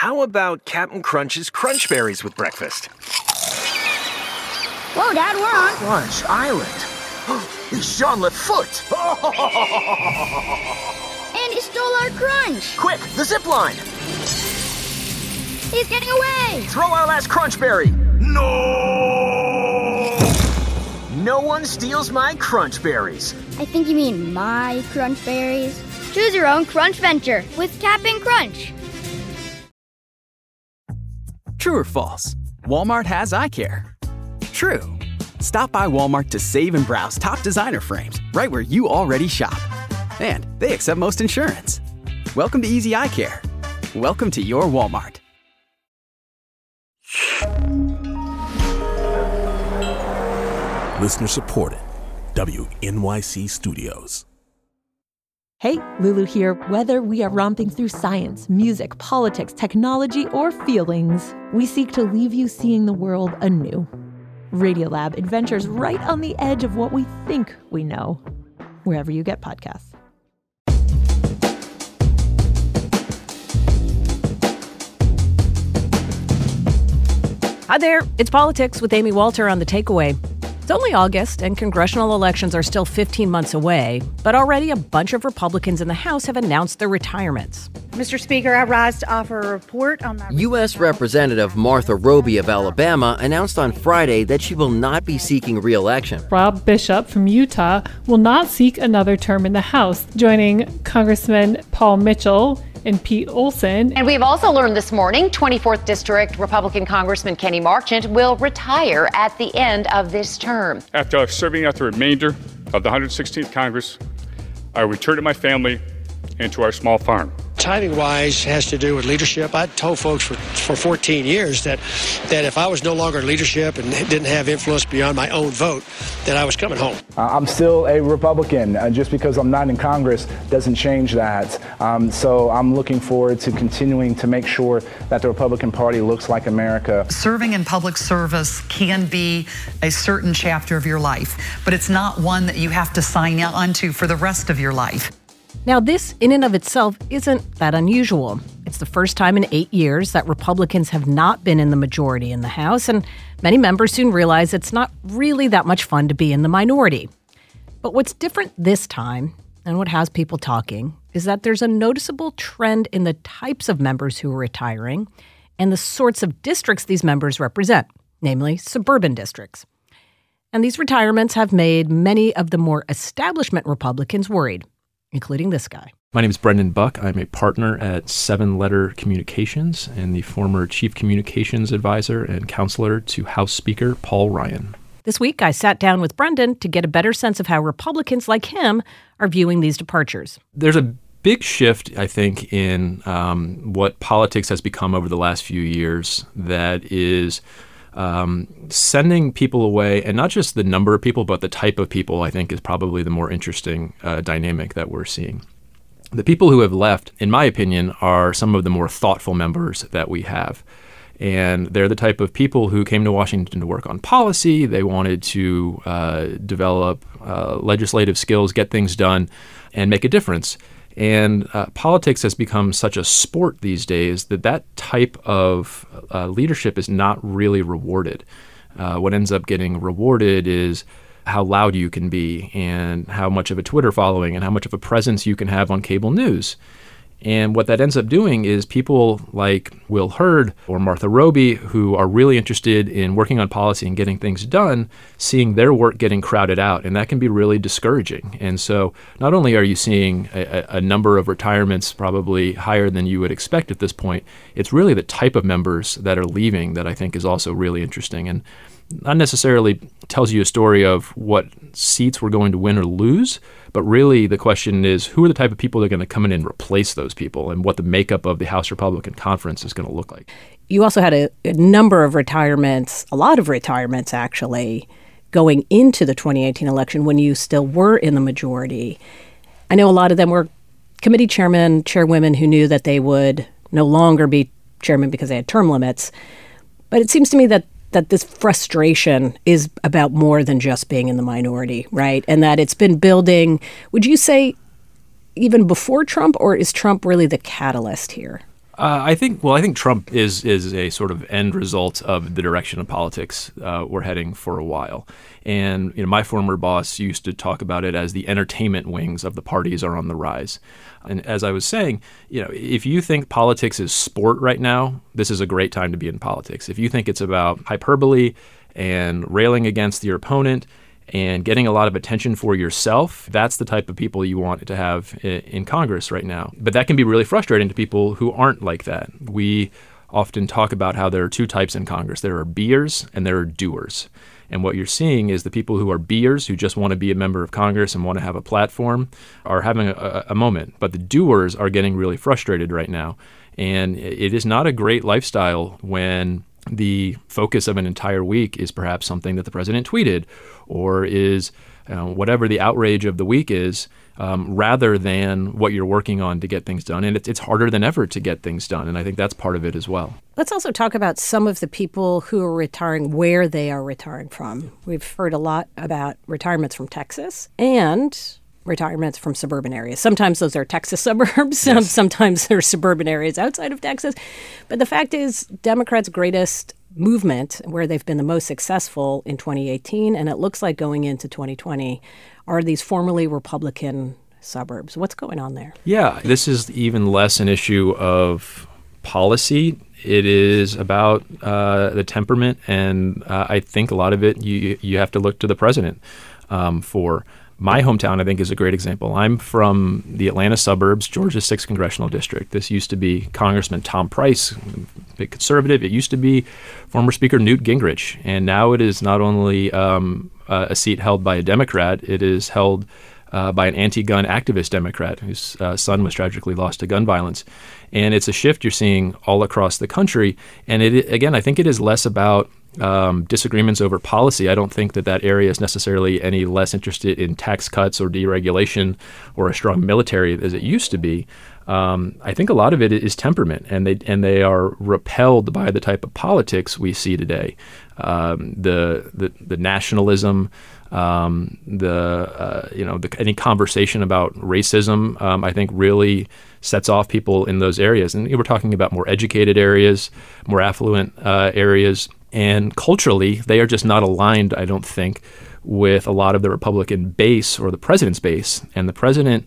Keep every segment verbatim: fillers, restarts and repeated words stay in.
How about Captain Crunch's Crunch Berries with breakfast? Whoa, Dad, we're on Crunch Island. He's Jean-Luc Foot. And he stole our crunch. Quick, the zip line. He's getting away. Throw our last Crunch Berry. No! No one steals my Crunch Berries. I think you mean my Crunch Berries. Choose your own Crunch venture with Cap'n Crunch. True or false? Walmart has eye care. True. Stop by Walmart to save and browse top designer frames right where you already shop. And they accept most insurance. Welcome to Easy Eye Care. Welcome to your Walmart. Listener supported. W N Y C Studios. Hey, Lulu here. Whether we are romping through science, music, politics, technology, or feelings, we seek to leave you seeing the world anew. Radiolab adventures right on the edge of what we think we know, wherever you get podcasts. Hi there, it's Politics with Amy Walter on The Takeaway. It's only August, and congressional elections are still fifteen months away, but already a bunch of Republicans in the House have announced their retirements. Mister Speaker, I rise to offer a report on my... U S Representative Martha Roby of Alabama announced on Friday that she will not be seeking re-election. Rob Bishop from Utah will not seek another term in the House, joining Congressman Paul Mitchell and Pete Olson. And we've also learned this morning, twenty-fourth District Republican Congressman Kenny Marchant will retire at the end of this term. After serving out the remainder of the one hundred sixteenth Congress, I return to my family and to our small farm. Timing-wise has to do with leadership. I told folks for, for fourteen years that, that if I was no longer in leadership and didn't have influence beyond my own vote, that I was coming home. Uh, I'm still a Republican. Uh, just because I'm not in Congress doesn't change that. Um, so I'm looking forward to continuing to make sure that the Republican Party looks like America. Serving in public service can be a certain chapter of your life, but it's not one that you have to sign on to for the rest of your life. Now, this in and of itself isn't that unusual. It's the first time in eight years that Republicans have not been in the majority in the House, and many members soon realize it's not really that much fun to be in the minority. But what's different this time, and what has people talking, is that there's a noticeable trend in the types of members who are retiring and the sorts of districts these members represent, namely suburban districts. And these retirements have made many of the more establishment Republicans worried, including this guy. My name is Brendan Buck. I'm a partner at Seven Letter Communications and the former Chief Communications Advisor and Counselor to House Speaker Paul Ryan. This week, I sat down with Brendan to get a better sense of how Republicans like him are viewing these departures. There's a big shift, I think, in um, what politics has become over the last few years that is Um, sending people away, and not just the number of people, but the type of people, I think, is probably the more interesting uh, dynamic that we're seeing. The people who have left, in my opinion, are some of the more thoughtful members that we have. And they're the type of people who came to Washington to work on policy. They wanted to uh, develop uh, legislative skills, get things done, and make a difference. And uh, politics has become such a sport these days that that type of uh, leadership is not really rewarded. Uh, what ends up getting rewarded is how loud you can be and how much of a Twitter following and how much of a presence you can have on cable news. And what that ends up doing is people like Will Hurd or Martha Roby, who are really interested in working on policy and getting things done, seeing their work getting crowded out. And that can be really discouraging. And so not only are you seeing a, a number of retirements probably higher than you would expect at this point, it's really the type of members that are leaving that I think is also really interesting. And not necessarily tells you a story of what seats we're going to win or lose, but really the question is who are the type of people that are going to come in and replace those people and what the makeup of the House Republican Conference is going to look like. You also had a, a number of retirements, a lot of retirements actually, going into the twenty eighteen election when you still were in the majority. I know a lot of them were committee chairmen, chairwomen who knew that they would no longer be chairman because they had term limits. But it seems to me that that this frustration is about more than just being in the minority, right? And that it's been building, would you say, even before Trump, or is Trump really the catalyst here? Uh, I think, well, I think Trump is is a sort of end result of the direction of politics uh, we're heading for a while. And you know, my former boss used to talk about it as the entertainment wings of the parties are on the rise. And as I was saying, you know, if you think politics is sport right now, this is a great time to be in politics. If you think it's about hyperbole and railing against your opponent and getting a lot of attention for yourself, that's the type of people you want to have in Congress right now. But that can be really frustrating to people who aren't like that. We often talk about how there are two types in Congress. There are beers and there are doers. And what you're seeing is the people who are beers, who just want to be a member of Congress and want to have a platform, are having a, a moment. But the doers are getting really frustrated right now. And it is not a great lifestyle when the focus of an entire week is perhaps something that the president tweeted or is uh, whatever the outrage of the week is, um, rather than what you're working on to get things done. And it's, it's harder than ever to get things done. And I think that's part of it as well. Let's also talk about some of the people who are retiring, where they are retiring from. We've heard a lot about retirements from Texas and retirements from suburban areas. Sometimes those are Texas suburbs. Yes. Sometimes they're suburban areas outside of Texas. But the fact is, Democrats' greatest movement, where they've been the most successful in twenty eighteen, and it looks like going into twenty twenty, are these formerly Republican suburbs. What's going on there? Yeah, this is even less an issue of policy. It is about uh, the temperament, and uh, I think a lot of it you you have to look to the president um, for. My hometown, I think, is a great example. I'm from the Atlanta suburbs, Georgia's sixth congressional district. This used to be Congressman Tom Price, big conservative. It used to be former Speaker Newt Gingrich. And now it is not only um, a seat held by a Democrat, it is held uh, by an anti-gun activist Democrat whose uh, son was tragically lost to gun violence. And it's a shift you're seeing all across the country. And it, again, I think it is less about Um, disagreements over policy. I don't think that that area is necessarily any less interested in tax cuts or deregulation or a strong military as it used to be. Um, I think a lot of it is temperament, and they and they are repelled by the type of politics we see today. Um, the, the the nationalism, um, the uh, you know the, any conversation about racism, um, I think really sets off people in those areas. And we're talking about more educated areas, more affluent uh, areas. And culturally, they are just not aligned, I don't think, with a lot of the Republican base or the president's base. And the president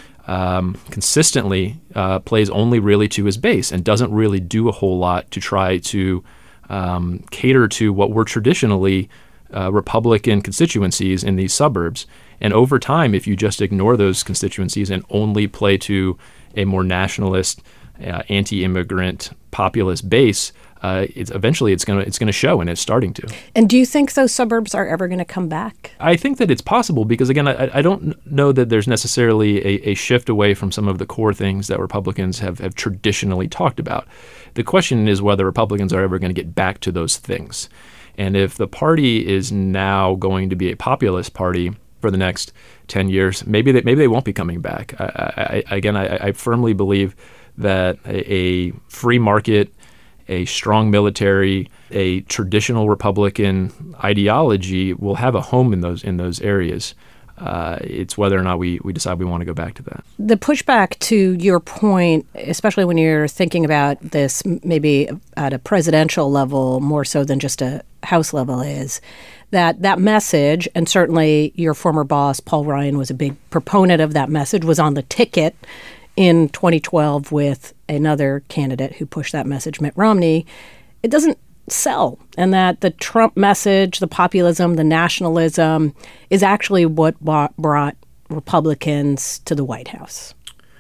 um, consistently uh, plays only really to his base and doesn't really do a whole lot to try to um, cater to what were traditionally uh, Republican constituencies in these suburbs. And over time, if you just ignore those constituencies and only play to a more nationalist, uh, anti-immigrant, populist base, Uh, it's eventually it's going to it's going to show, and it's starting to. And do you think those suburbs are ever going to come back? I think that it's possible because, again, I, I don't know that there's necessarily a, a shift away from some of the core things that Republicans have, have traditionally talked about. The question is whether Republicans are ever going to get back to those things. And if the party is now going to be a populist party for the next ten years, maybe they, maybe they won't be coming back. I, I, again, I, I firmly believe that a, a free market, a strong military, a traditional Republican ideology will have a home in those in those areas. Uh, it's whether or not we, we decide we want to go back to that. The pushback to your point, especially when you're thinking about this maybe at a presidential level more so than just a House level, is that that message, and certainly your former boss, Paul Ryan, was a big proponent of that message, was on the ticket in twenty twelve with another candidate who pushed that message, Mitt Romney. It doesn't sell, and that the Trump message, the populism, the nationalism is actually what brought Republicans to the White House.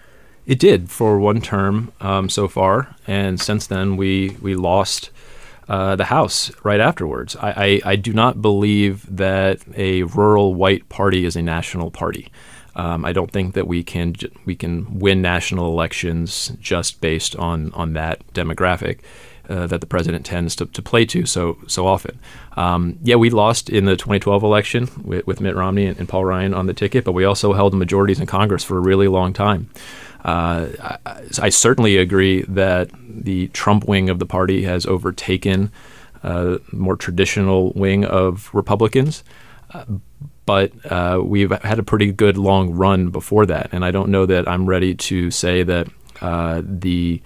It did for one term um, so far, and since then we we lost uh, the House right afterwards. I, I, I do not believe that a rural white party is a national party. Um, I don't think that we can we can win national elections just based on on that demographic uh, that the president tends to, to play to so so often. Um, yeah, we lost in the twenty twelve election with, with Mitt Romney and, and Paul Ryan on the ticket, but we also held majorities in Congress for a really long time. Uh, I, I certainly agree that the Trump wing of the party has overtaken uh, more traditional wing of Republicans. Uh, But uh, we've had a pretty good long run before that, and I don't know that I'm ready to say that uh, the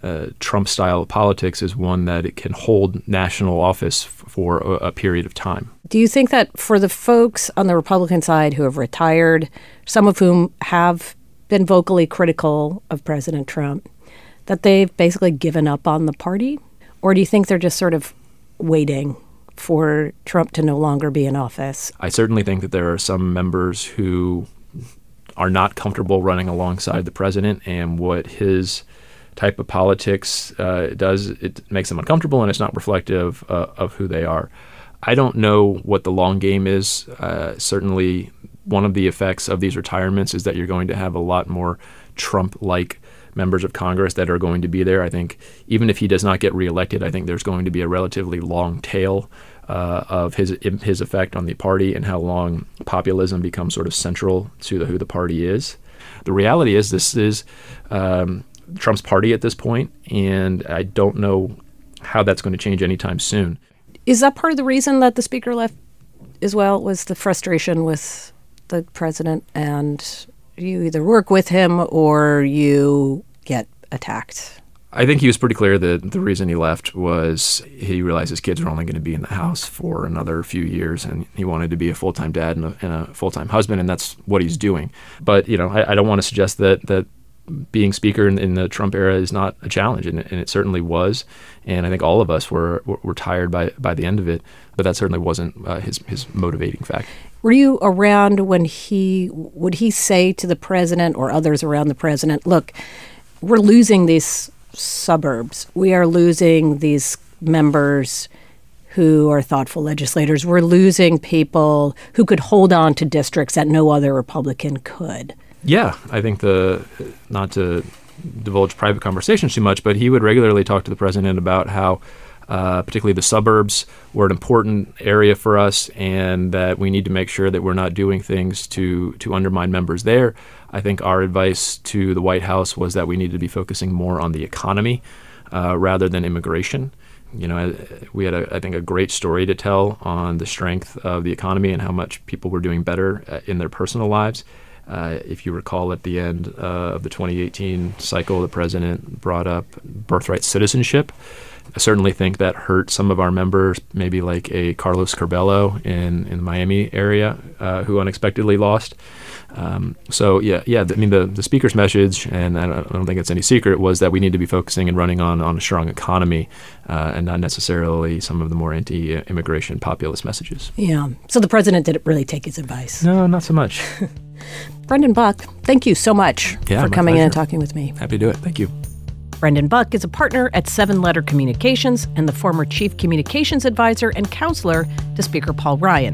uh, Trump style of politics is one that it can hold national office f- for a, a period of time. Do you think that for the folks on the Republican side who have retired, some of whom have been vocally critical of President Trump, that they've basically given up on the party? Or do you think they're just sort of waiting for Trump to no longer be in office? I certainly think that there are some members who are not comfortable running alongside the president, and what his type of politics uh, does, it makes them uncomfortable, and it's not reflective uh, of who they are. I don't know what the long game is. Uh, certainly, one of the effects of these retirements is that you're going to have a lot more Trump-like members of Congress that are going to be there. I think even if he does not get reelected, I think there's going to be a relatively long tail uh, of his his effect on the party and how long populism becomes sort of central to the, who the party is. The reality is this is um, Trump's party at this point, and I don't know how that's going to change anytime soon. Is that part of the reason that the speaker left as well, was the frustration with the president, and you either work with him or you get attacked? I think he was pretty clear that the reason he left was he realized his kids were only going to be in the house for another few years, and he wanted to be a full-time dad and a, and a full-time husband, and that's what he's doing. But, you know, I, I don't want to suggest that that being speaker in, in the Trump era is not a challenge, and, and it certainly was. And I think all of us were were, were tired by by the end of it, but that certainly wasn't uh, his his motivating factor. Were you around when he, would he say to the president or others around the president, look, we're losing these suburbs. We are losing these members who are thoughtful legislators. We're losing people who could hold on to districts that no other Republican could. Yeah, I think the, not to divulge private conversations too much, but he would regularly talk to the president about how Uh, particularly the suburbs were an important area for us, and that we need to make sure that we're not doing things to to undermine members there. I think our advice to the White House was that we needed to be focusing more on the economy uh, rather than immigration. You know, we had, a, I think, a great story to tell on the strength of the economy and how much people were doing better in their personal lives. Uh, if you recall, at the end uh, of the twenty eighteen cycle, the president brought up birthright citizenship. I certainly think that hurt some of our members, maybe like a Carlos Curbelo in, in the Miami area, uh, who unexpectedly lost. Um, so, yeah, yeah. I mean, the, the speaker's message, and I don't, I don't think it's any secret, was that we need to be focusing and running on, on a strong economy uh, and not necessarily some of the more anti-immigration populist messages. Yeah. So the president didn't really take his advice. No, not so much. Brendan Buck, thank you so much yeah, for coming pleasure. in and talking with me. Happy to do it. Thank you. Brendan Buck is a partner at Seven Letter Communications and the former chief communications advisor and counselor to Speaker Paul Ryan.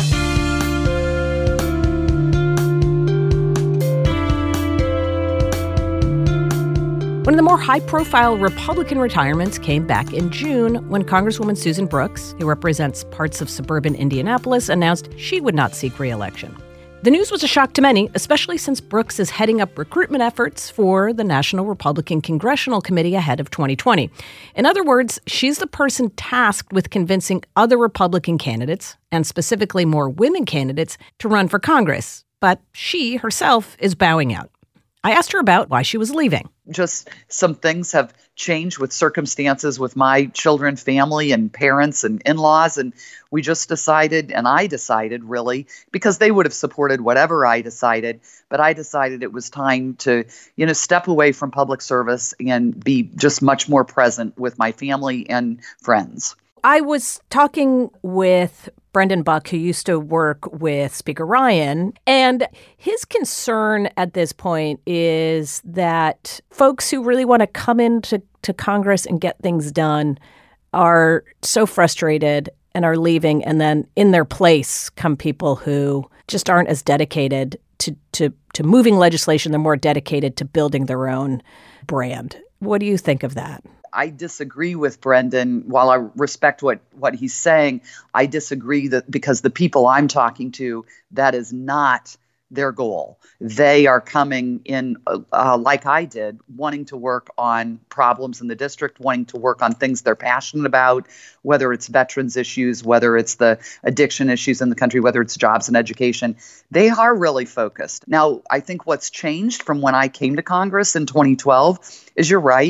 One of the more high-profile Republican retirements came back in June when Congresswoman Susan Brooks, who represents parts of suburban Indianapolis, announced she would not seek re-election. The news was a shock to many, especially since Brooks is heading up recruitment efforts for the National Republican Congressional Committee ahead of twenty twenty. In other words, she's the person tasked with convincing other Republican candidates, and specifically more women candidates, to run for Congress. But she herself is bowing out. I asked her about why she was leaving. Just some things have changed with circumstances with my children, family, and parents and in-laws. And we just decided, and I decided really, because they would have supported whatever I decided, but I decided it was time to, you know, step away from public service and be just much more present with my family and friends. I was talking with Brendan Buck, who used to work with Speaker Ryan, and his concern at this point is that folks who really want to come into to Congress and get things done are so frustrated and are leaving, and then in their place come people who just aren't as dedicated to, to, to moving legislation. They're more dedicated to building their own brand. What do you think of that? I disagree with Brendan. While I respect what, what he's saying, I disagree that because the people I'm talking to, that is not their goal. They are coming in, uh, like I did, wanting to work on problems in the district, wanting to work on things they're passionate about, whether it's veterans issues, whether it's the addiction issues in the country, whether it's jobs and education. They are really focused. Now, I think what's changed from when I came to Congress in twenty twelve is, you're right,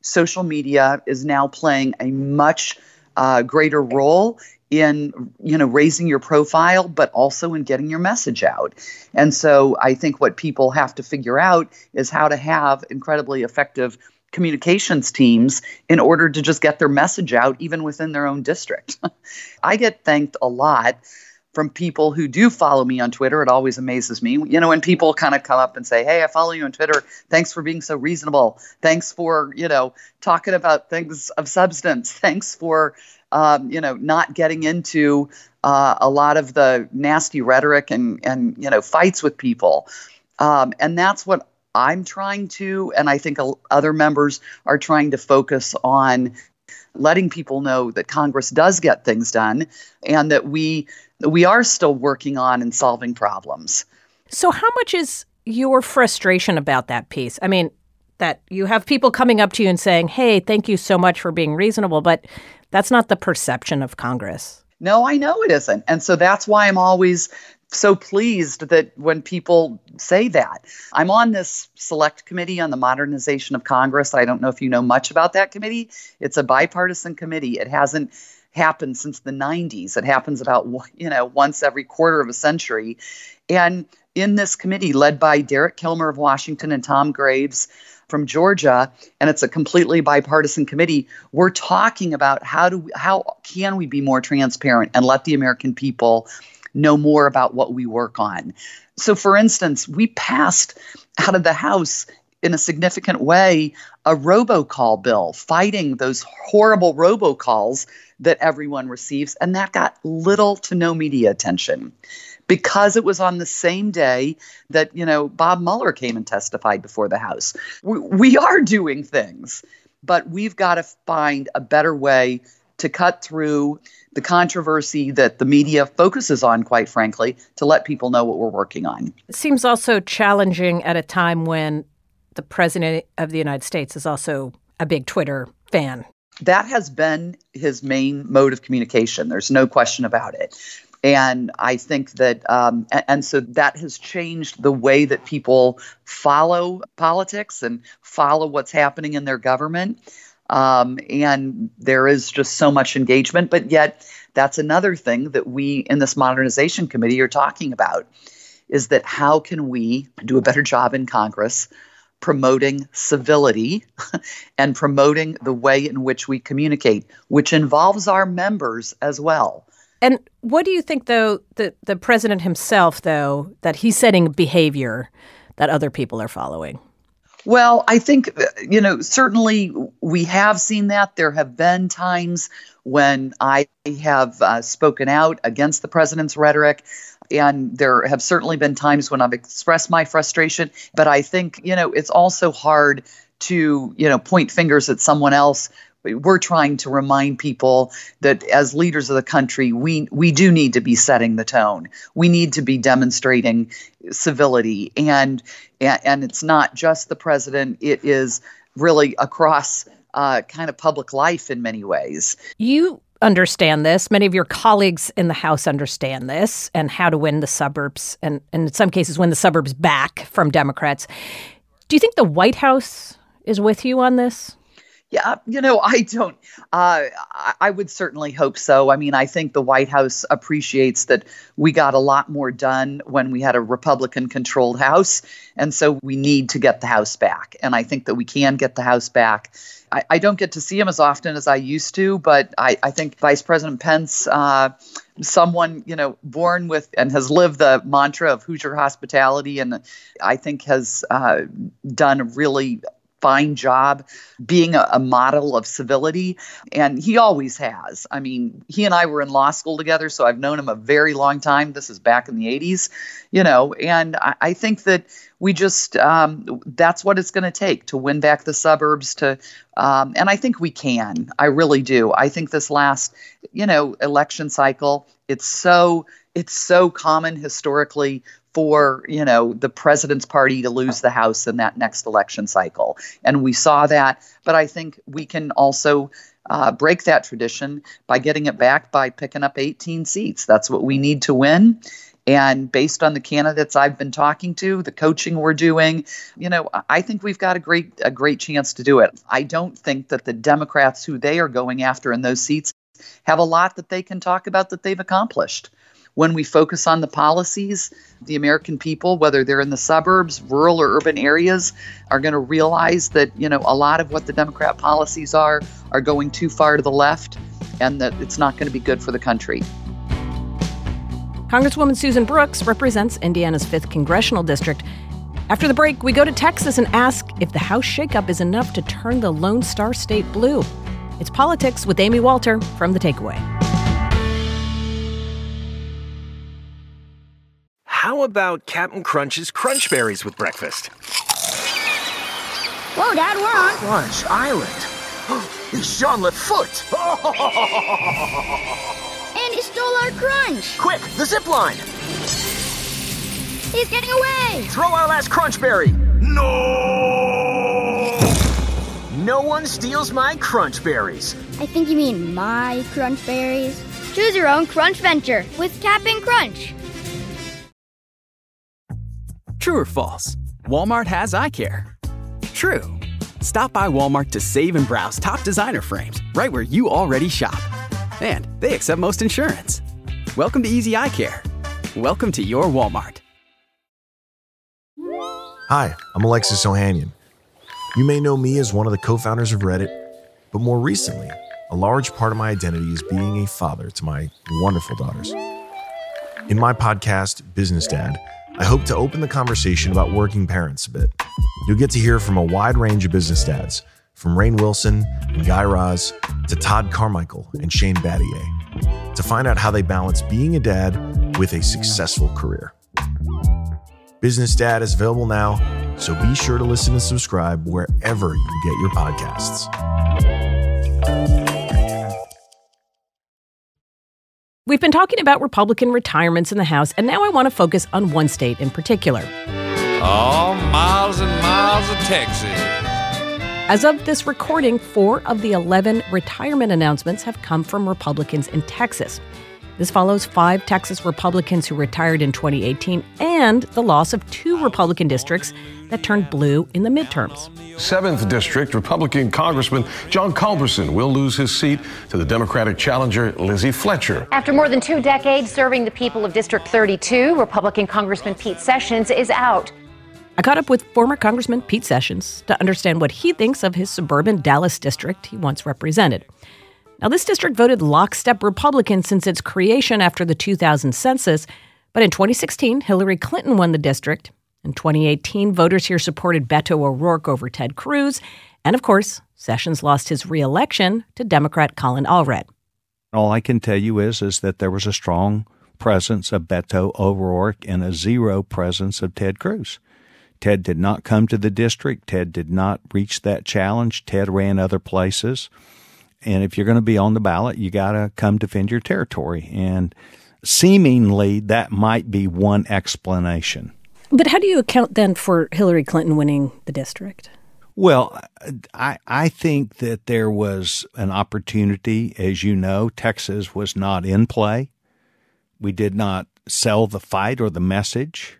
social media is now playing a much uh, greater role in, you know, raising your profile, but also in getting your message out. And so I think what people have to figure out is how to have incredibly effective communications teams in order to just get their message out, even within their own district. I get thanked a lot from people who do follow me on Twitter. It always amazes me. You know, when people kind of come up and say, hey, I follow you on Twitter. Thanks for being so reasonable. Thanks for, you know, talking about things of substance. Thanks for, um, you know, not getting into uh, a lot of the nasty rhetoric and, and you know, fights with people. Um, and that's what I'm trying to, and I think other members are trying to focus on, letting people know that Congress does get things done and that we we are still working on and solving problems. So how much is your frustration about that piece? I mean, that you have people coming up to you and saying, hey, thank you so much for being reasonable, but that's not the perception of Congress. No, I know it isn't. And so that's why I'm always so pleased that when people say that. I'm on this select committee on the modernization of Congress. I don't know if you know much about that committee. It's a bipartisan committee. It hasn't happened since the nineties. It happens about, you know, once every quarter of a century. And in this committee, led by Derek Kilmer of Washington and Tom Graves from Georgia, and it's a completely bipartisan committee, we're talking about how do we, how can we be more transparent and let the American people know more about what we work on. So, for instance, we passed out of the House in a significant way a robocall bill fighting those horrible robocalls that everyone receives, and that got little to no media attention because it was on the same day that, you know, Bob Mueller came and testified before the House. We, we are doing things, but we've got to find a better way to cut through the controversy that the media focuses on, quite frankly, to let people know what we're working on. It seems also challenging at a time when the President of the United States is also a big Twitter fan. That has been his main mode of communication. There's no question about it. And I think that, um, and, and so that has changed the way that people follow politics and follow what's happening in their government. Um, and there is just so much engagement, but yet that's another thing that we in this modernization committee are talking about, is that how can we do a better job in Congress promoting civility and promoting the way in which we communicate, which involves our members as well. And what do you think, though, that the president himself, though, that he's setting behavior that other people are following? Well, I think, you know, certainly we have seen that. There have been times when I have uh, spoken out against the president's rhetoric, and there have certainly been times when I've expressed my frustration. But I think, you know, it's also hard to, you know, point fingers at someone else. We're trying to remind people that as leaders of the country, we we do need to be setting the tone. We need to be demonstrating civility. And and, and it's not just the president. It is really across uh, kind of public life in many ways. You understand this. Many of your colleagues in the House understand this and how to win the suburbs and, and in some cases win the suburbs back from Democrats. Do you think the White House is with you on this? Yeah, you know, I don't, uh, I would certainly hope so. I mean, I think the White House appreciates that we got a lot more done when we had a Republican-controlled House. And so we need to get the House back. And I think that we can get the House back. I, I don't get to see him as often as I used to, but I, I think Vice President Pence, uh, someone, you know, born with and has lived the mantra of Hoosier hospitality, and I think has uh, done a really fine job being a, a model of civility. And he always has. I mean, he and I were in law school together, so I've known him a very long time. This is back in the eighties, you know, and I, I think that we just, um, that's what it's going to take to win back the suburbs to, um, and I think we can. I really do. I think this last, you know, election cycle, it's so, it's so common historically for, you know, the president's party to lose the House in that next election cycle. And we saw that. But I think we can also uh, break that tradition by getting it back by picking up eighteen seats. That's what we need to win. And based on the candidates I've been talking to, the coaching we're doing, you know, I think we've got a great a great chance to do it. I don't think that the Democrats who they are going after in those seats have a lot that they can talk about that they've accomplished. When we focus on the policies, the American people, whether they're in the suburbs, rural or urban areas, are going to realize that, you know, a lot of what the Democrat policies are are going too far to the left, and that it's not going to be good for the country. Congresswoman Susan Brooks represents Indiana's fifth congressional district. After the break, we go to Texas and ask if the House shakeup is enough to turn the Lone Star State blue. It's Politics with Amy Walter from The Takeaway. How about Captain Crunch's Crunch Berries with breakfast? Whoa, Dad, we're on Crunch Island. It's Jean-Luc Foot. And he stole our crunch. Quick, the zip line. He's getting away. Throw our last Crunch Berry. No! No one steals my Crunch Berries. I think you mean my Crunch Berries. Choose your own Crunch Venture with Cap'n Crunch. True or false? Walmart has eye care. True. Stop by Walmart to save and browse top designer frames right where you already shop. And they accept most insurance. Welcome to Easy Eye Care. Welcome to your Walmart. Hi, I'm Alexis Ohanian. You may know me as one of the co-founders of Reddit, but more recently, a large part of my identity is being a father to my wonderful daughters. In my podcast, Business Dad, I hope to open the conversation about working parents a bit. You'll get to hear from a wide range of business dads, from Rainn Wilson and Guy Raz to Todd Carmichael and Shane Battier, to find out how they balance being a dad with a successful career. Business Dad is available now, so be sure to listen and subscribe wherever you get your podcasts. We've been talking about Republican retirements in the House, and now I want to focus on one state in particular. Oh, miles and miles of Texas. As of this recording, four of the eleven retirement announcements have come from Republicans in Texas. This follows five Texas Republicans who retired in twenty eighteen and the loss of two Republican districts that turned blue in the midterms. seventh District Republican Congressman John Culberson will lose his seat to the Democratic challenger Lizzie Fletcher. After more than two decades serving the people of District thirty-two, Republican Congressman Pete Sessions is out. I caught up with former Congressman Pete Sessions to understand what he thinks of his suburban Dallas district he once represented. Now, this district voted lockstep Republican since its creation after the two thousand census, but in twenty sixteen, Hillary Clinton won the district. In twenty eighteen, voters here supported Beto O'Rourke over Ted Cruz, and of course, Sessions lost his re-election to Democrat Colin Allred. All I can tell you is, is that there was a strong presence of Beto O'Rourke and a zero presence of Ted Cruz. Ted did not come to the district. Ted did not reach that challenge. Ted ran other places. And if you're going to be on the ballot, you got to come defend your territory. And seemingly that might be one explanation. But how do you account then for Hillary Clinton winning the district? Well, I, I think that there was an opportunity. As you know, Texas was not in play. We did not sell the fight or the message.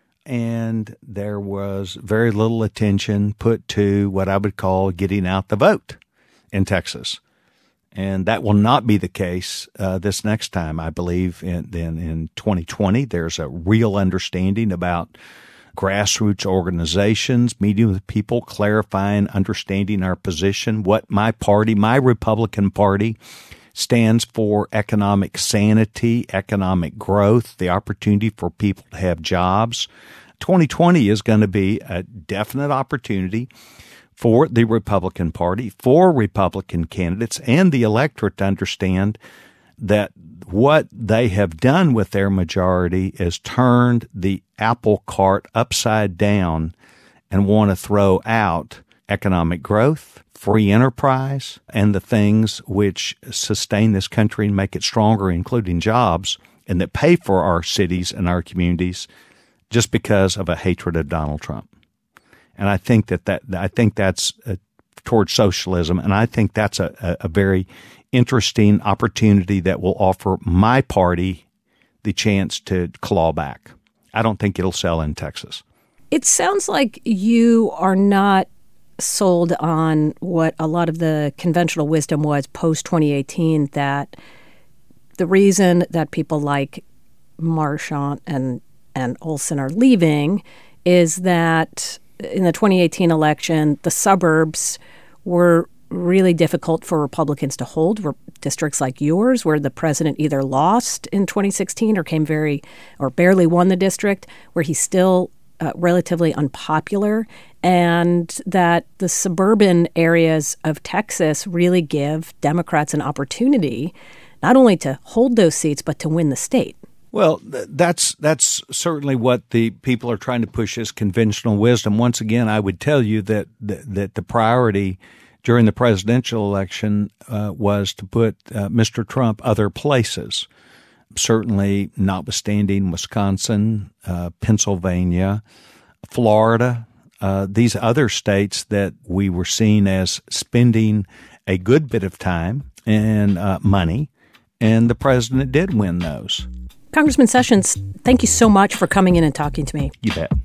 And there was very little attention put to what I would call getting out the vote in Texas. And that will not be the case uh, this next time. I believe in, in, in twenty twenty, there's a real understanding about grassroots organizations, meeting with people, clarifying, understanding our position, what my party, my Republican Party, stands for: economic sanity, economic growth, the opportunity for people to have jobs. twenty twenty is going to be a definite opportunity for the Republican Party, for Republican candidates, and the electorate to understand that what they have done with their majority is turned the apple cart upside down and want to throw out economic growth, free enterprise, and the things which sustain this country and make it stronger, including jobs, and that pay for our cities and our communities just because of a hatred of Donald Trump. And I think that, that I think that's uh, towards socialism, and I think that's a, a, a very interesting opportunity that will offer my party the chance to claw back. I don't think it'll sell in Texas. It sounds like you are not sold on what a lot of the conventional wisdom was post twenty eighteen, that the reason that people like Marchant and, and Olson are leaving is that in the twenty eighteen election, the suburbs were really difficult for Republicans to hold. Districts like yours, where the president either lost in twenty sixteen or came very or barely won the district, where he's still uh, relatively unpopular, and that the suburban areas of Texas really give Democrats an opportunity not only to hold those seats, but to win the state. Well, that's that's certainly what the people are trying to push as conventional wisdom. Once again, I would tell you that that the priority during the presidential election uh, was to put uh, Mister Trump other places, certainly notwithstanding Wisconsin, uh, Pennsylvania, Florida, uh, these other states that we were seen as spending a good bit of time and uh, money, and the president did win those. Congressman Sessions, thank you so much for coming in and talking to me. You bet.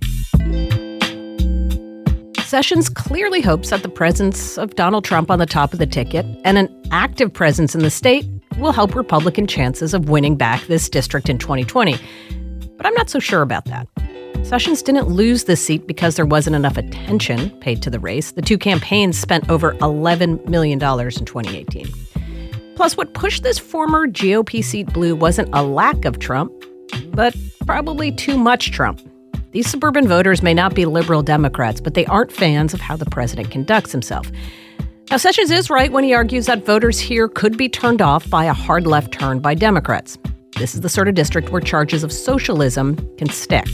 Sessions clearly hopes that the presence of Donald Trump on the top of the ticket and an active presence in the state will help Republican chances of winning back this district in twenty twenty. But I'm not so sure about that. Sessions didn't lose this seat because there wasn't enough attention paid to the race. The two campaigns spent over eleven million dollars in twenty eighteen. Plus, what pushed this former G O P seat blue wasn't a lack of Trump, but probably too much Trump. These suburban voters may not be liberal Democrats, but they aren't fans of how the president conducts himself. Now, Sessions is right when he argues that voters here could be turned off by a hard left turn by Democrats. This is the sort of district where charges of socialism can stick.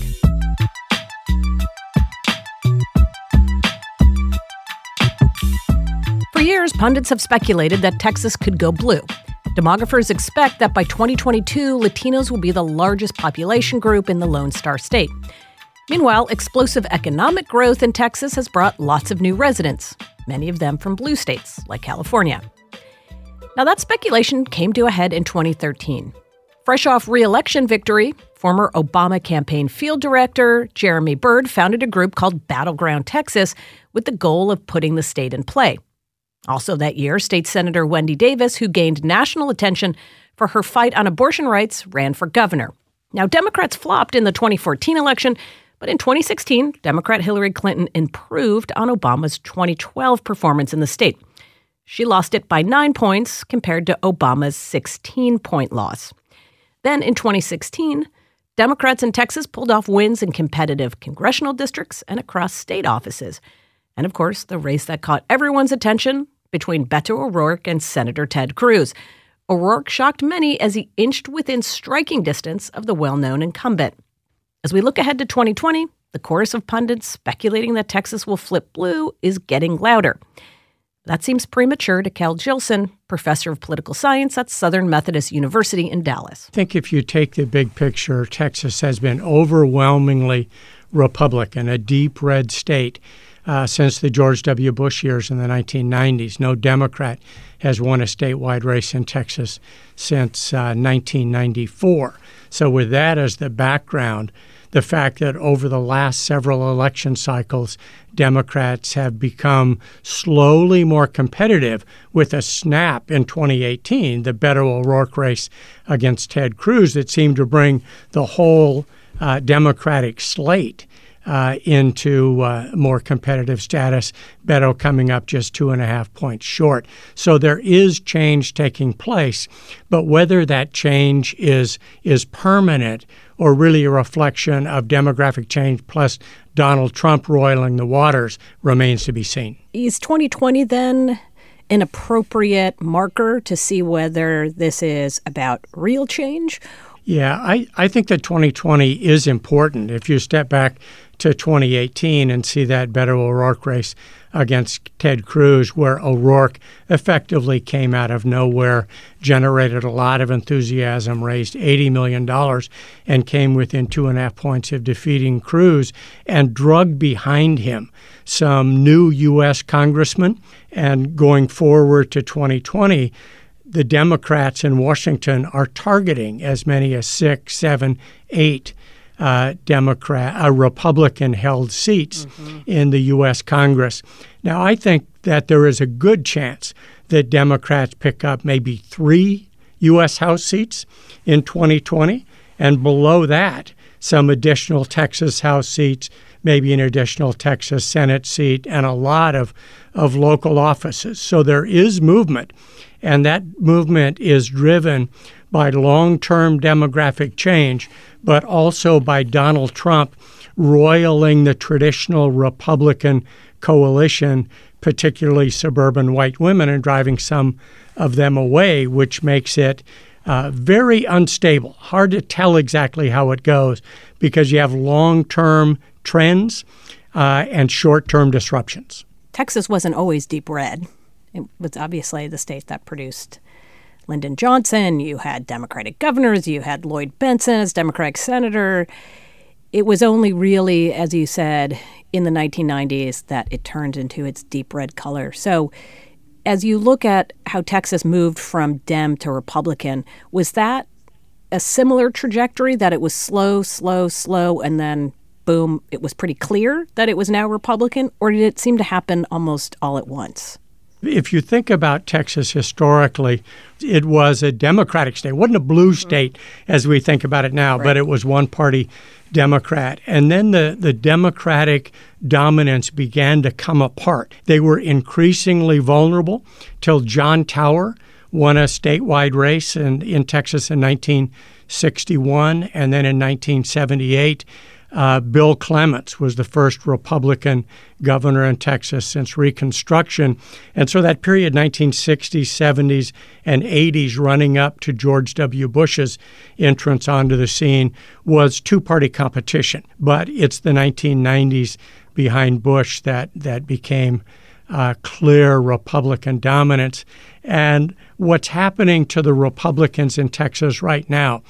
For years, pundits have speculated that Texas could go blue. Demographers expect that by twenty twenty-two, Latinos will be the largest population group in the Lone Star State. Meanwhile, explosive economic growth in Texas has brought lots of new residents, many of them from blue states like California. Now, that speculation came to a head in twenty thirteen. Fresh off re-election victory, former Obama campaign field director Jeremy Byrd founded a group called Battleground Texas with the goal of putting the state in play. Also that year, State Senator Wendy Davis, who gained national attention for her fight on abortion rights, ran for governor. Now, Democrats flopped in the twenty fourteen election, but in twenty sixteen, Democrat Hillary Clinton improved on Obama's twenty twelve performance in the state. She lost it by nine points compared to Obama's sixteen-point loss. Then in twenty sixteen, Democrats in Texas pulled off wins in competitive congressional districts and across state offices. And of course, the race that caught everyone's attention between Beto O'Rourke and Senator Ted Cruz. O'Rourke shocked many as he inched within striking distance of the well-known incumbent. As we look ahead to twenty twenty, the chorus of pundits speculating that Texas will flip blue is getting louder. That seems premature to Cal Jilson, professor of political science at Southern Methodist University in Dallas. I think if you take the big picture, Texas has been overwhelmingly Republican, a deep red state uh, since the George W. Bush years in the nineteen nineties. No Democrat has won a statewide race in Texas since uh, nineteen ninety-four. So with that as the background, the fact that over the last several election cycles, Democrats have become slowly more competitive with a snap in twenty eighteen, the Beto O'Rourke race against Ted Cruz that seemed to bring the whole uh, Democratic slate uh, into uh, more competitive status, Beto coming up just two and a half points short. So there is change taking place, but whether that change is is permanent or really a reflection of demographic change plus Donald Trump roiling the waters remains to be seen. Is twenty twenty then an appropriate marker to see whether this is about real change? Yeah, I, I think that twenty twenty is important. If you step back to twenty eighteen and see that Beto O'Rourke race against Ted Cruz, where O'Rourke effectively came out of nowhere, generated a lot of enthusiasm, raised eighty million dollars, and came within two and a half points of defeating Cruz, and drug behind him some new U S congressmen. And going forward to twenty twenty, the Democrats in Washington are targeting as many as six, seven, eight uh, Democrat, uh, Republican-held seats mm-hmm. in the U S Congress. Now, I think that there is a good chance that Democrats pick up maybe three U S House seats in twenty twenty, and below that, some additional Texas House seats, maybe an additional Texas Senate seat, and a lot of, of local offices. So there is movement, and that movement is driven by long-term demographic change, but also by Donald Trump roiling the traditional Republican coalition, particularly suburban white women, and driving some of them away, which makes it uh, very unstable. Hard to tell exactly how it goes because you have long-term trends uh, and short-term disruptions. Texas wasn't always deep red. It was obviously the state that produced Lyndon Johnson. You had Democratic governors. You had Lloyd Bentsen as Democratic senator. It was only really, as you said, in the nineteen nineties that it turned into its deep red color. So as you look at how Texas moved from Dem to Republican, was that a similar trajectory, that it was slow, slow, slow, and then boom, it was pretty clear that it was now Republican? Or did it seem to happen almost all at once? If you think about Texas historically, it was a Democratic state. It wasn't a blue state as we think about it now, right. But it was one-party Democrat. And then the, the Democratic dominance began to come apart. They were increasingly vulnerable till John Tower won a statewide race in, in Texas in nineteen sixty-one, and then in nineteen seventy-eight, Uh, Bill Clements was the first Republican governor in Texas since Reconstruction. And so that period, nineteen sixties, seventies, and eighties, running up to George W. Bush's entrance onto the scene, was two-party competition. But it's the nineteen nineties behind Bush that, that became uh, clear Republican dominance. And what's happening to the Republicans in Texas right now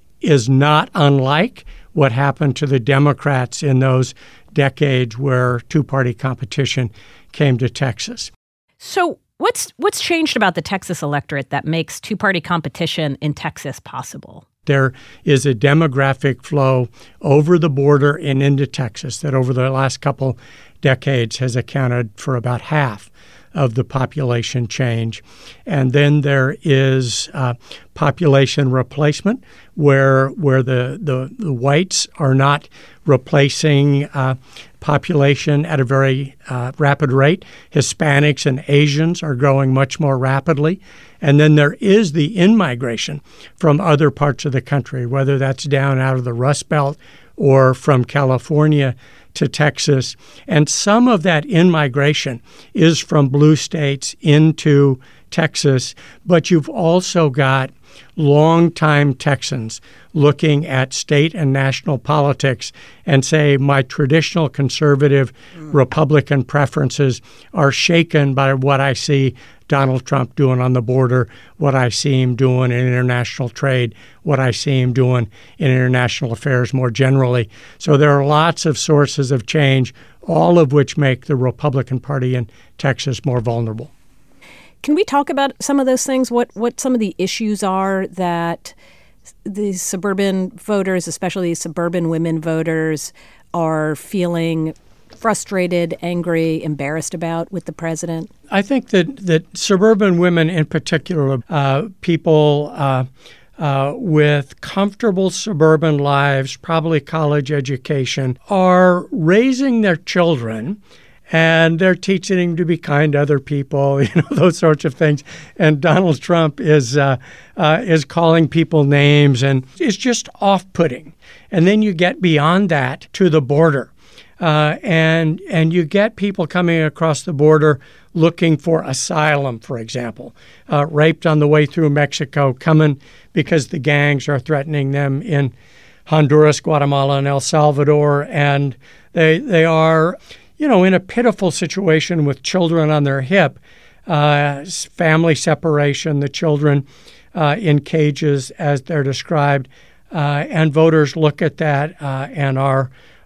is not unlike what happened to the Democrats in those decades where two-party competition came to Texas. So what's what's changed about the Texas electorate that makes two-party competition in Texas possible? There is a demographic flow over the border and into Texas that over the last couple decades has accounted for about half of the population change. And then there is uh, population replacement, where where the, the, the whites are not replacing uh, population at a very uh, rapid rate. Hispanics and Asians are growing much more rapidly. And then there is the in-migration from other parts of the country, whether that's down out of the Rust Belt or from California to Texas. And some of that in-migration is from blue states into Texas, but you've also got longtime Texans looking at state and national politics and say, my traditional conservative mm. Republican preferences are shaken by what I see Donald Trump doing on the border, what I see him doing in international trade, what I see him doing in international affairs more generally. So there are lots of sources of change, all of which make the Republican Party in Texas more vulnerable. Can we talk about some of those things, what, what some of the issues are that these suburban voters, especially suburban women voters, are feeling frustrated, angry, embarrassed about with the president? I think that, that suburban women in particular, uh, people uh, uh, with comfortable suburban lives, probably college education, are raising their children and they're teaching them to be kind to other people, you know, those sorts of things. And Donald Trump is uh, uh, is calling people names, and it's just off-putting. And then you get beyond that to the border. Uh, and and you get people coming across the border looking for asylum, for example, uh, raped on the way through Mexico, coming because the gangs are threatening them in Honduras, Guatemala, and El Salvador. And they they are, you know, in a pitiful situation with children on their hip, uh, family separation, the children uh, in cages as they're described. Uh, and voters look at that uh, and are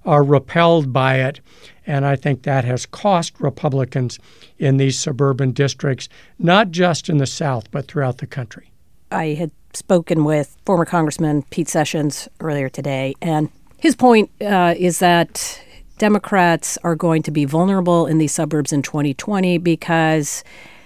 are repelled by it. And I think that has cost Republicans in these suburban districts, not just in the South, but throughout the country. I had spoken with former Congressman Pete Sessions earlier today, and his point uh, is that Democrats are going to be vulnerable in these suburbs in twenty twenty because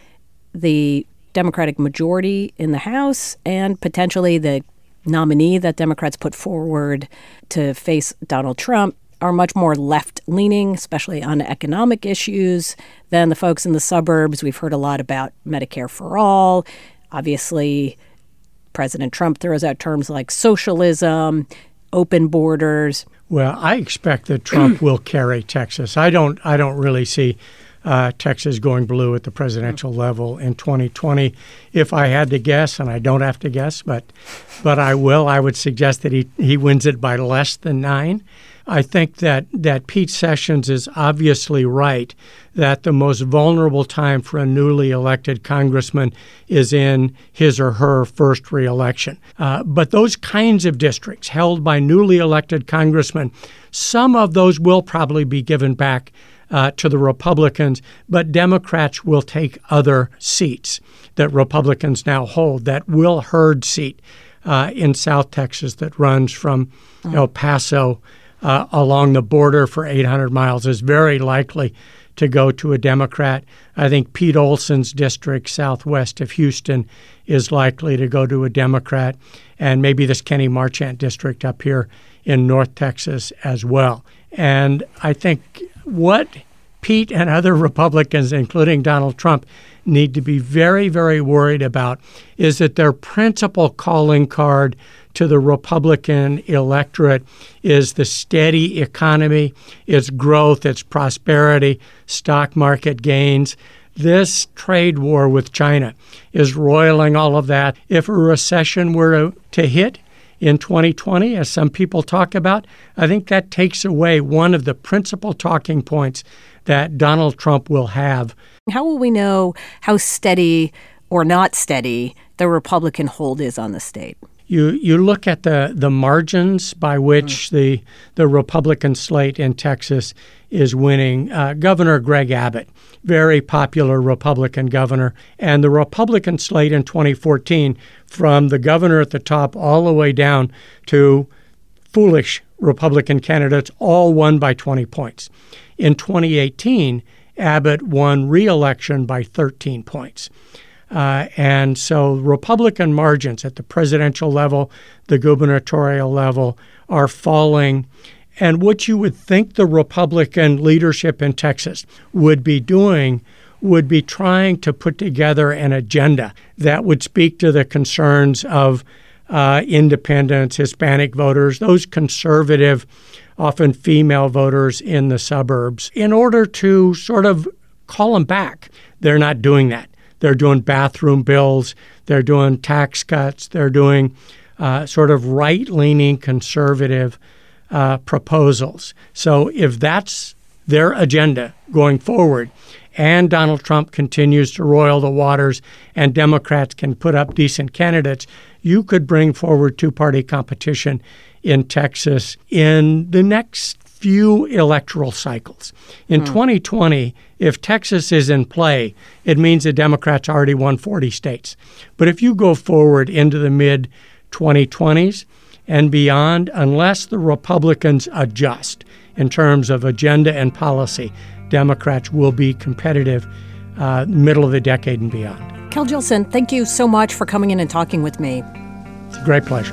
the Democratic majority in the House and potentially the nominee that Democrats put forward to face Donald Trump are much more left-leaning, especially on economic issues, than the folks in the suburbs. We've heard a lot about Medicare for all. Obviously, President Trump throws out terms like socialism, open borders. Well, I expect that Trump will carry Texas. I don't I don't really see uh, Texas going blue at the presidential level in twenty twenty. If I had to guess, and I don't have to guess, but but I will, I would suggest that he, he wins it by less than nine. I think that, that Pete Sessions is obviously right that the most vulnerable time for a newly elected congressman is in his or her first reelection. Uh, but those kinds of districts held by newly elected congressmen, some of those will probably be given back uh, to the Republicans, but Democrats will take other seats that Republicans now hold. That Will Hurd seat uh, in South Texas that runs from El Paso Uh, along the border for eight hundred miles is very likely to go to a Democrat. I think Pete Olson's district southwest of Houston is likely to go to a Democrat, and maybe this Kenny Marchant district up here in North Texas as well. And I think what Pete and other Republicans, including Donald Trump, need to be very, very worried about is that their principal calling card to the Republican electorate is the steady economy, its growth, its prosperity, stock market gains. This trade war with China is roiling all of that. If a recession were to hit in twenty twenty, as some people talk about, I think that takes away one of the principal talking points that Donald Trump will have. How will we know how steady or not steady the Republican hold is on the state? You you look at the, the margins by which mm. the the Republican slate in Texas is winning. Uh, Governor Greg Abbott, very popular Republican governor, and the Republican slate in twenty fourteen, from the governor at the top all the way down to foolish Republican candidates, all won by twenty points. In twenty eighteen, Abbott won re-election by thirteen points. Uh, and so Republican margins at the presidential level, the gubernatorial level, are falling. And what you would think the Republican leadership in Texas would be doing would be trying to put together an agenda that would speak to the concerns of uh, independents, Hispanic voters, those conservative, often female voters in the suburbs, in order to sort of call them back. They're not doing that. They're doing bathroom bills. They're doing tax cuts. They're doing uh, sort of right-leaning conservative uh, proposals. So if that's their agenda going forward, and Donald Trump continues to roil the waters, and Democrats can put up decent candidates, you could bring forward two-party competition in Texas in the next few electoral cycles. In hmm. twenty twenty, if Texas is in play, it means the Democrats already won forty states. But if you go forward into the mid twenty twenties and beyond, unless the Republicans adjust in terms of agenda and policy, Democrats will be competitive uh, middle of the decade and beyond. Cal Jillson, thank you so much for coming in and talking with me. It's a great pleasure.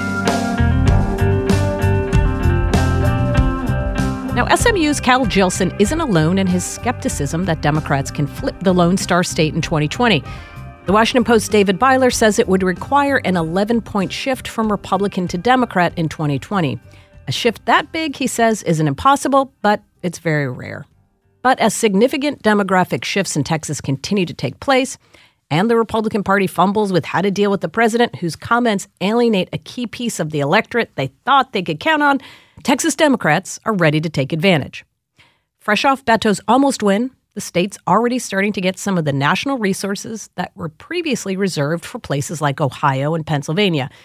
Now, S M U's Cal Jillson isn't alone in his skepticism that Democrats can flip the Lone Star State in twenty twenty. The Washington Post's David Byler says it would require an eleven-point shift from Republican to Democrat in twenty twenty. A shift that big, he says, isn't impossible, but it's very rare. But as significant demographic shifts in Texas continue to take place, and the Republican Party fumbles with how to deal with the president, whose comments alienate a key piece of the electorate they thought they could count on, Texas Democrats are ready to take advantage. Fresh off Beto's almost win, the state's already starting to get some of the national resources that were previously reserved for places like Ohio and Pennsylvania.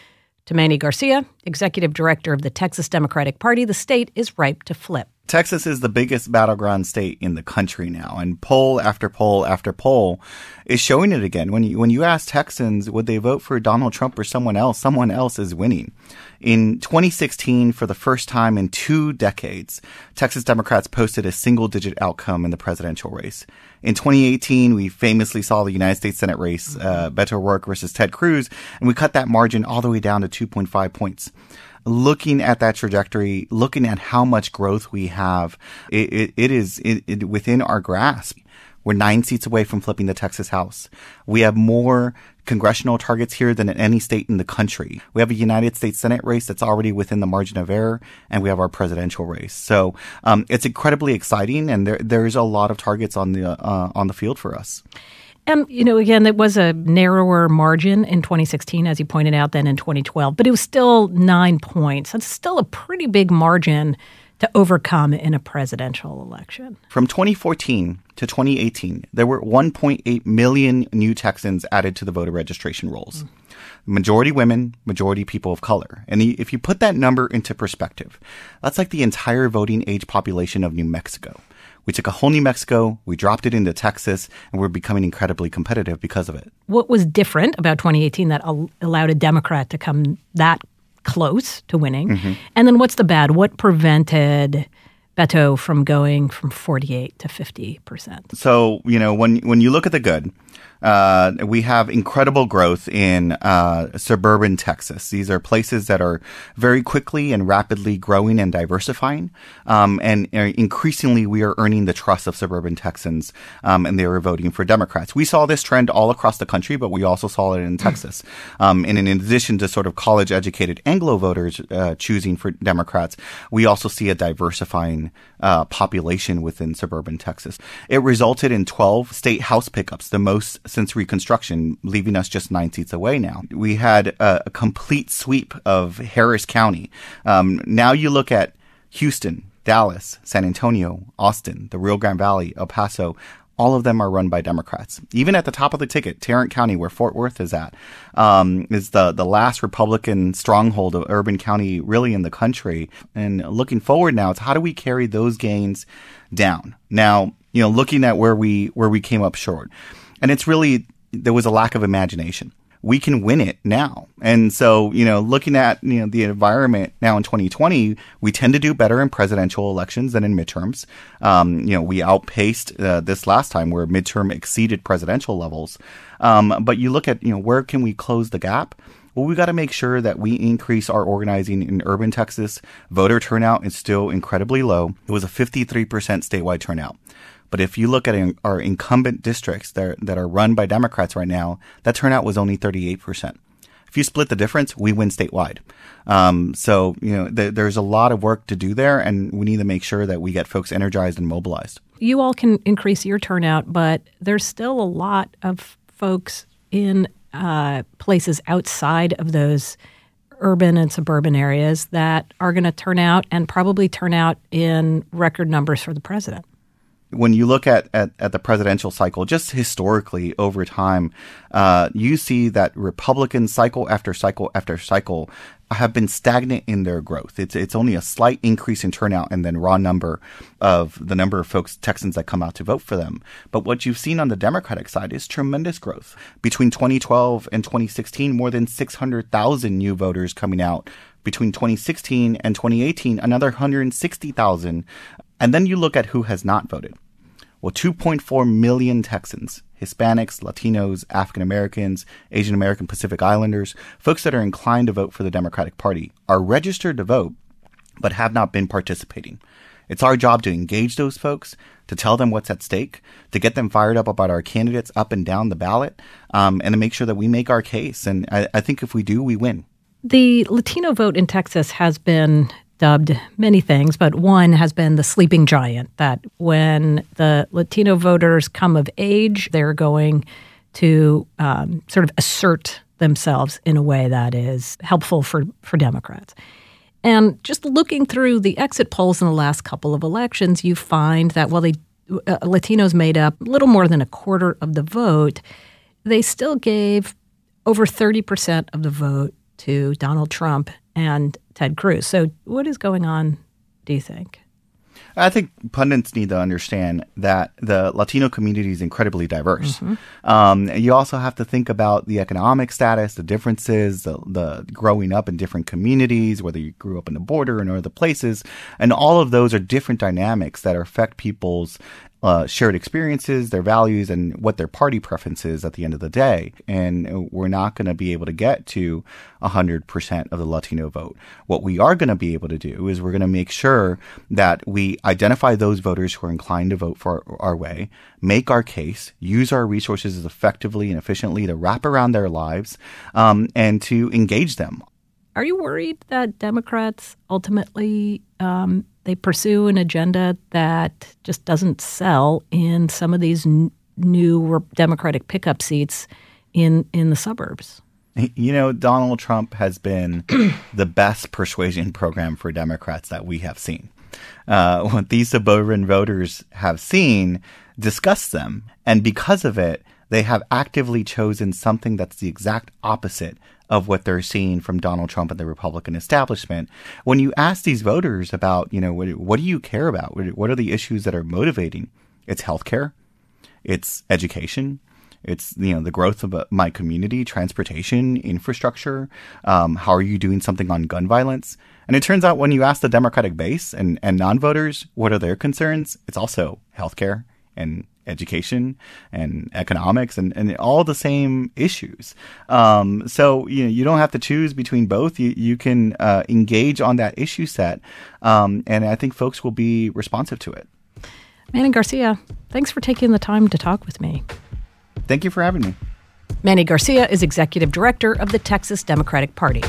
To Manny Garcia, executive director of the Texas Democratic Party, the state is ripe to flip. Texas is the biggest battleground state in the country now, and poll after poll after poll is showing it again. When you, when you ask Texans, would they vote for Donald Trump or someone else, someone else is winning. In twenty sixteen, for the first time in two decades, Texas Democrats posted a single-digit outcome in the presidential race. In twenty eighteen, we famously saw the United States Senate race, uh, Beto O'Rourke versus Ted Cruz, and we cut that margin all the way down to two point five points. Looking at that trajectory, looking at how much growth we have, it, it, it is it, it, within our grasp. We're nine seats away from flipping the Texas House. We have more congressional targets here than in any state in the country. We have a United States Senate race that's already within the margin of error, and we have our presidential race. So um, it's incredibly exciting, and there there's a lot of targets on the uh, on the field for us. And, you know, again, it was a narrower margin in twenty sixteen, as you pointed out, than in twenty twelve, but it was still nine points. That's still a pretty big margin to overcome in a presidential election. From twenty fourteen to twenty eighteen, there were one point eight million new Texans added to the voter registration rolls. Mm. Majority women, majority people of color. And if you put that number into perspective, that's like the entire voting age population of New Mexico. We took a whole New Mexico, we dropped it into Texas, and we're becoming incredibly competitive because of it. What was different about twenty eighteen that al- allowed a Democrat to come that close to winning? Mm-hmm. And then what's the bad? What prevented Beto from going from forty-eight to fifty percent? So, you know, when when you look at the good, uh, we have incredible growth in uh, suburban Texas. These are places that are very quickly and rapidly growing and diversifying. Um, and increasingly, we are earning the trust of suburban Texans, um, and they are voting for Democrats. We saw this trend all across the country, but we also saw it in Texas. Um, and in addition to sort of college-educated Anglo voters uh, choosing for Democrats, we also see a diversifying uh, population within suburban Texas. It resulted in twelve state House pickups, the most since Reconstruction, leaving us just nine seats away now. We had a, a complete sweep of Harris County. Um, now you look at Houston, Dallas, San Antonio, Austin, the Rio Grande Valley, El Paso. All of them are run by Democrats. Even at the top of the ticket, Tarrant County, where Fort Worth is at, um, is the, the last Republican stronghold of urban county really in the country. And looking forward now, it's how do we carry those gains down? Now, you know, looking at where we where we came up short. And it's really, there was a lack of imagination. We can win it now. And so, you know, looking at, you know, the environment now in twenty twenty, we tend to do better in presidential elections than in midterms. Um, you know, we outpaced uh, this last time where midterm exceeded presidential levels. Um, but you look at, you know, where can we close the gap? Well, we got to make sure that we increase our organizing in urban Texas. Voter turnout is still incredibly low. It was a fifty-three percent statewide turnout. But if you look at our incumbent districts that are, that are run by Democrats right now, that turnout was only thirty-eight percent. If you split the difference, we win statewide. Um, so, you know, th- there's a lot of work to do there, and we need to make sure that we get folks energized and mobilized. You all can increase your turnout, but there's still a lot of folks in uh, places outside of those urban and suburban areas that are going to turn out and probably turn out in record numbers for the president. When you look at, at, at the presidential cycle, just historically over time, uh, you see that Republicans cycle after cycle after cycle have been stagnant in their growth. It's it's only a slight increase in turnout and then raw number of the number of folks, Texans, that come out to vote for them. But what you've seen on the Democratic side is tremendous growth. Between twenty twelve and twenty sixteen, more than six hundred thousand new voters coming out. Between twenty sixteen and twenty eighteen, another one hundred sixty thousand. And then you look at who has not voted. Well, two point four million Texans, Hispanics, Latinos, African Americans, Asian American, Pacific Islanders, folks that are inclined to vote for the Democratic Party, are registered to vote, but have not been participating. It's our job to engage those folks, to tell them what's at stake, to get them fired up about our candidates up and down the ballot, um, and to make sure that we make our case. And I, I think if we do, we win. The Latino vote in Texas has been dubbed many things, but one has been the sleeping giant, that when the Latino voters come of age, they're going to um, sort of assert themselves in a way that is helpful for, for Democrats. And just looking through the exit polls in the last couple of elections, you find that while they, uh, Latinos made up a little more than a quarter of the vote, they still gave over thirty percent of the vote to Donald Trump and Ted Cruz. So what is going on, do you think? I think pundits need to understand that the Latino community is incredibly diverse. Mm-hmm. Um, you also have to think about the economic status, the differences, the, the growing up in different communities, whether you grew up in the border or in other places. And all of those are different dynamics that affect people's Uh, shared experiences, their values, and what their party preference is at the end of the day. And we're not going to be able to get to one hundred percent of the Latino vote. What we are going to be able to do is we're going to make sure that we identify those voters who are inclined to vote for our, our way, make our case, use our resources as effectively and efficiently to wrap around their lives, um, and to engage them. Are you worried that Democrats ultimately um, they pursue an agenda that just doesn't sell in some of these n- new Democratic pickup seats in, in the suburbs? You know, Donald Trump has been the best persuasion program for Democrats that we have seen. Uh, what these suburban voters have seen disgusts them. And because of it, they have actively chosen something that's the exact opposite of what they're seeing from Donald Trump and the Republican establishment. When you ask these voters about, you know, what, what do you care about? What are the issues that are motivating? It's healthcare. It's education. It's, you know, the growth of my community, transportation, infrastructure. Um, how are you doing something on gun violence? And it turns out when you ask the Democratic base and, and non-voters, what are their concerns? It's also healthcare and education and economics and, and all the same issues. Um, so, you know, you don't have to choose between both. You, you can uh, engage on that issue set. Um, and I think folks will be responsive to it. Manny Garcia, thanks for taking the time to talk with me. Thank you for having me. Manny Garcia is executive director of the Texas Democratic Party.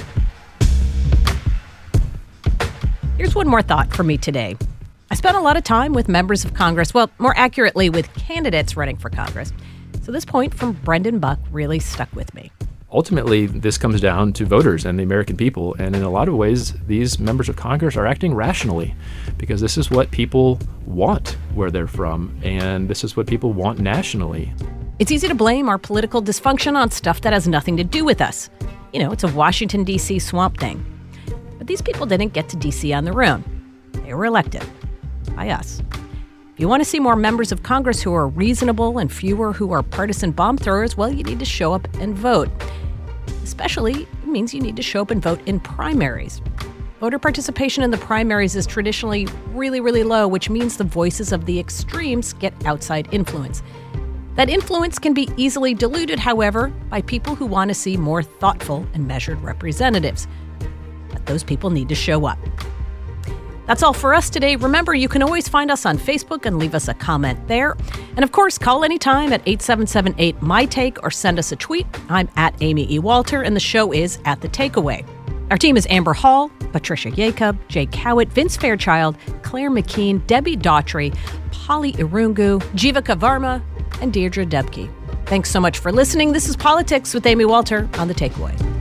Here's one more thought for me today. I spent a lot of time with members of Congress, well, more accurately, with candidates running for Congress. So this point from Brendan Buck really stuck with me. Ultimately, this comes down to voters and the American people. And in a lot of ways, these members of Congress are acting rationally because this is what people want where they're from. And this is what people want nationally. It's easy to blame our political dysfunction on stuff that has nothing to do with us. You know, it's a Washington, D C swamp thing. But these people didn't get to D C on their own. They were elected by us. If you want to see more members of Congress who are reasonable and fewer who are partisan bomb throwers, well, you need to show up and vote. Especially, it means you need to show up and vote in primaries. Voter participation in the primaries is traditionally really, really low, which means the voices of the extremes get outside influence. That influence can be easily diluted, however, by people who want to see more thoughtful and measured representatives. But those people need to show up. That's all for us today. Remember, you can always find us on Facebook and leave us a comment there. And of course, call anytime at eight seven seven eight, M Y T A K E or send us a tweet. I'm at Amy E. Walter, and the show is At The Takeaway. Our team is Amber Hall, Patricia Jacob, Jay Cowett, Vince Fairchild, Claire McKean, Debbie Daughtry, Polly Irungu, Jivika Varma, and Deirdre Debke. Thanks so much for listening. This is Politics with Amy Walter on The Takeaway.